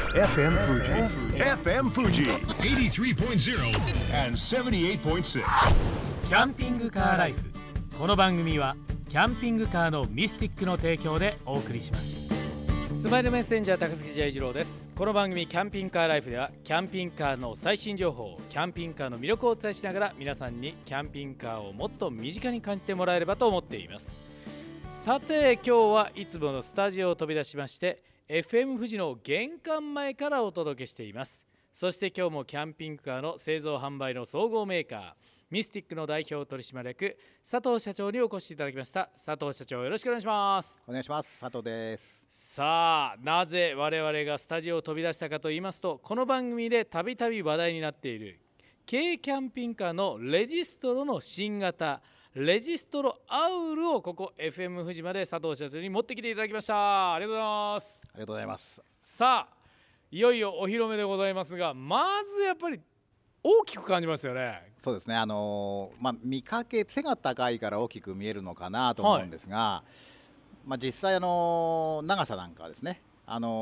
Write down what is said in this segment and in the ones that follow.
FM Fuji. FM Fuji 83.0 and 78.6. キャンピングカーライフ。この番組はキャンピングカーのミスティックの提供でお送りします。スマイルメッセンジャー高杉 J 次郎です。この番組キャンピングカーライフではキャンピングカーの最新情報、キャンピングカーの魅力をお伝えしながら皆さんにキャンピングカーをもっと身近に感じてもらえればと思っています。さて今日はいつものスタジオを飛び出しまして FM 富士の玄関前からお届けしています。そして今日もキャンピングカーの製造販売の総合メーカーミスティックの代表取締役佐藤社長にお越しいただきました。佐藤社長、よろしくお願いします。 お願いします。佐藤です。 さあ、なぜ我々がスタジオを飛び出したかと言いますと、この番組でたびたび話題になっている軽キャンピングカーのレジストロの新型レジストロアウルをここ FM 富士まで佐藤社長に持ってきていただきました。ありがとうございます。 ありがとうございます。 さあ、いよいよお披露目でございますが、まずやっぱり大きく感じますよね。 そうですね。見かけ背が高いから大きく見えるのかなと思うんですが、実際長さなんかはですね、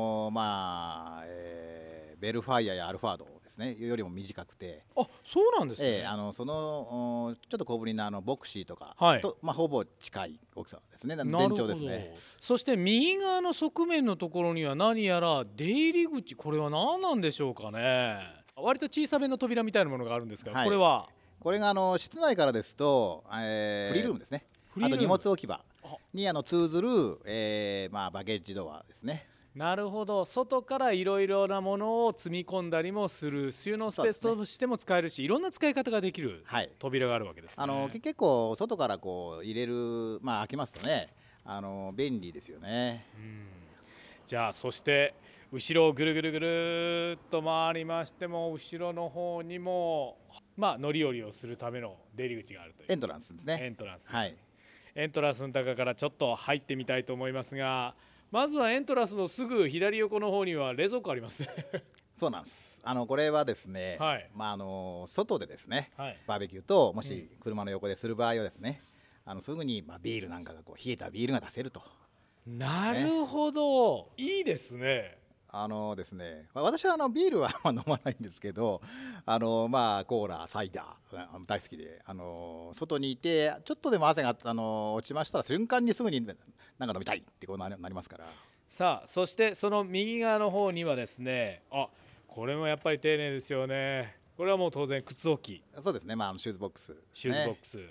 ベルファイアやアルファードですねよりも短くて、 あ、そうなんですね。 そのちょっと小ぶりなボクシーとかと、 はい、 ほぼ近い大きさですね。全長ですね。 そして右側の側面のところには何やら出入り口、これは何なんでしょうかね。割と小さめの扉みたいなものがあるんですが、 はい、これが室内からですと、フリールームですね。あと荷物置き場に通ずる、バゲッジドアですね。 なるほど。外からいろいろなものを積み込んだりもする収納スペースとしても使えるし、いろんな使い方ができる扉があるわけですね。 結構外からこう入れる、開きますとね、便利ですよね。 じゃあそして後ろをぐるぐるぐるっと回りましても、後ろの方にも乗り降りをするための出入り口があるというエントランスですね。 エントランス、 はい、 エントランスの中からちょっと入ってみたいと思いますが、まずはエントランスのすぐ左横の方には冷蔵庫ありますそうなんです。これはですね、 はい、 外でですね、 はい、 バーベキューともし車の横でする場合はですね、すぐにビールなんかが冷えたビールが出せると。 なるほど、いいですね。 ですね、私はビールは飲まないんですけど、コーラ、サイダー大好きで、外にいてちょっとでも汗が落ちましたら瞬間にすぐになんか飲みたいってこうなりますから。 さあ、そしてその右側の方にはですね、これもやっぱり丁寧ですよね。これはもう当然靴置き。 そうですね。シューズボックス、 シューズボックス、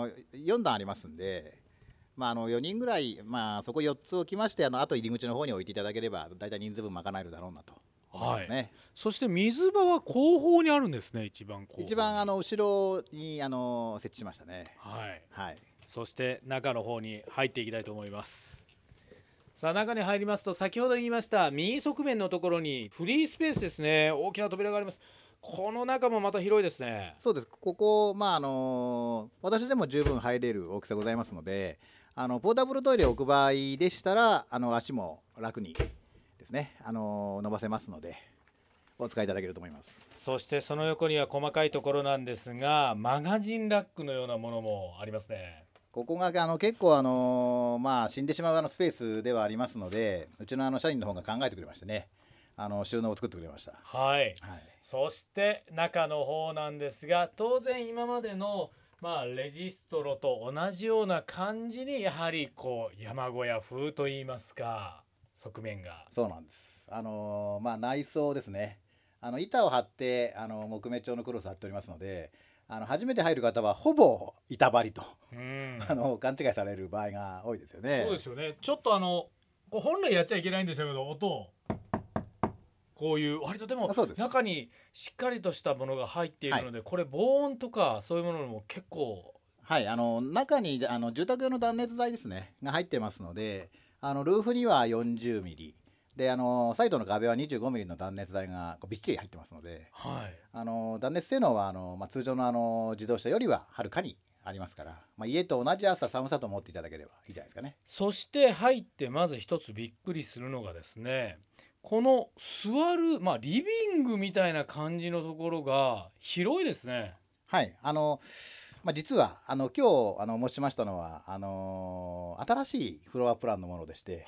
4段ありますんで、4人ぐらい、そこ4つ置きまして、あと入り口の方に置いていただければだいたい人数分賄えるだろうなと思いますね。はい、 そして水場は後方にあるんですね。一番後ろに設置しましたね。 はい、 はい、 そして中の方に入っていきたいと思います。さあ、中に入りますと、先ほど言いました右側面のところにフリースペースですね、大きな扉があります。この中もまた広いですね。 そうです。ここ、私でも十分入れる大きさございますので、ポータブルトイレを置く場合でしたら足も楽にですね伸ばせますのでお使いいただけると思います。 そしてその横には細かいところなんですが、マガジンラックのようなものもありますね。 ここが結構死んでしまうスペースではありますので、うちの社員の方が考えてくれましてね、収納を作ってくれました。 はい、はい、そして中の方なんですが、当然今までのレジストロと同じような感じに、やはり山小屋風といいますか、側面が。 そうなんです。内装ですね。板を張って木目調のクロス張っておりますので、初めて入る方はほぼ板張りと勘違いされる場合が多いですよね。 そうですよね。ちょっと本来やっちゃいけないんでしょうけど、音こういう割とでも中にしっかりとしたものが入っているので、これ防音とかそういうものも結構、 はい、中に住宅用の断熱材ですねが入ってますので、ルーフには40ミリで、サイドの壁は25ミリの断熱材がびっちり入ってますので、 はい、 断熱性能は通常の自動車よりははるかにありますから、家と同じ暑さ寒さと思っていただければいいじゃないですかね。 そして入ってまず一つびっくりするのがですね、この座る、リビングみたいな感じのところが広いですね。 はい、実は今日申しましたのは新しいフロアプランのものでして、 はい、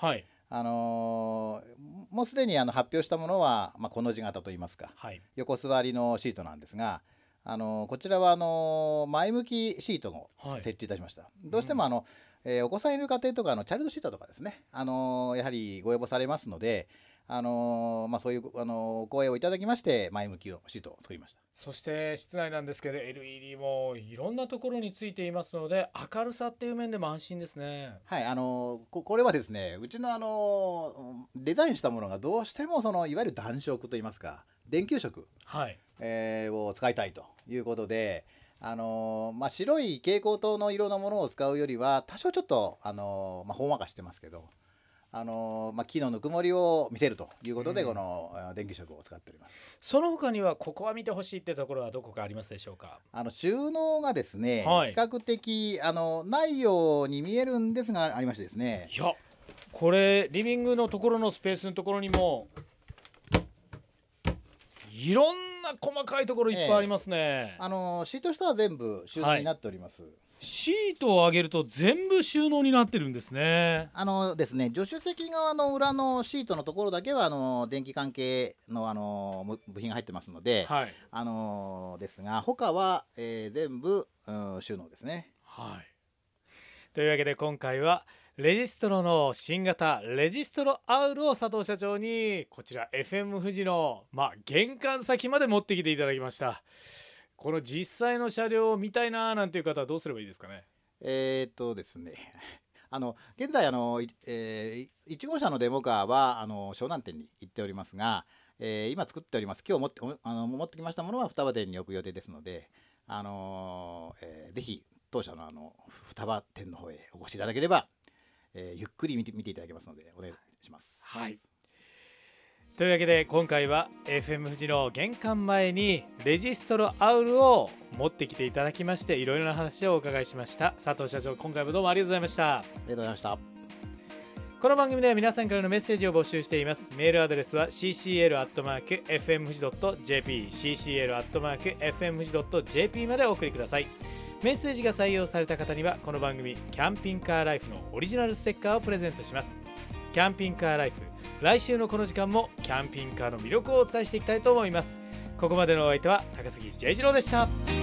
もうすでに発表したものは、この字型といいますか、 はい、 横座りのシートなんですが、こちらは前向きシートを設置いたしました。どうしてもお子さんいる家庭とかチャイルドシートとかですね、やはりご要望されますので、そういうお声をいただきまして前向きのシートを作りました。 そして室内なんですけど LED もいろんなところについていますので、明るさっていう面でも安心ですね。 はい、これはですね、うちのデザインしたものがどうしてもいわゆる暖色といいますか電球色、 はい、 を使いたいということで、白い蛍光灯の色のものを使うよりは多少ちょっとほんわかしてますけど、木のぬくもりを見せるということで、この電気色を使っております。 その他にはここは見てほしいってところはどこかありますでしょうか？ 収納がですね、 はい、 比較的ないように見えるんですがありましてですね、 いやこれリビングのところのスペースのところにもいろんな細かいところいっぱいありますね。 シート下は全部収納になっております。はい、 シートを上げると全部収納になってるんですね。 ですね、助手席側の裏のシートのところだけは電気関係の部品が入ってますので、 はい、 ですが他は、全部、収納ですね。 はい、というわけで今回はレジストロの新型レジストロアウルを佐藤社長にこちら FM 富士の、玄関先まで持ってきていただきました。この実際の車両を見たいななんていう方はどうすればいいですかね？ ですね現在1号車のデモカーは湘南店に行っておりますが、今作っております今日持ってきましたものは双葉店に置く予定ですので、ぜひ当社の双葉店の方へお越しいただければ、ゆっくり見ていただけますのでお願いします。 はい、というわけで今回は FM 富士の玄関前にレジストロアウルを持ってきていただきまして、いろいろな話をお伺いしました。佐藤社長、今回もどうもありがとうございました。 ありがとうございました。 この番組では皆さんからのメッセージを募集しています。メールアドレスは ccl@fmfuji.jp ccl@fmfuji.jp までお送りください。メッセージが採用された方にはこの番組キャンピングカーライフのオリジナルステッカーをプレゼントします。キャンピングカーライフ、来週のこの時間もキャンピングカーの魅力をお伝えしていきたいと思います。ここまでのお相手は高杉J次郎でした。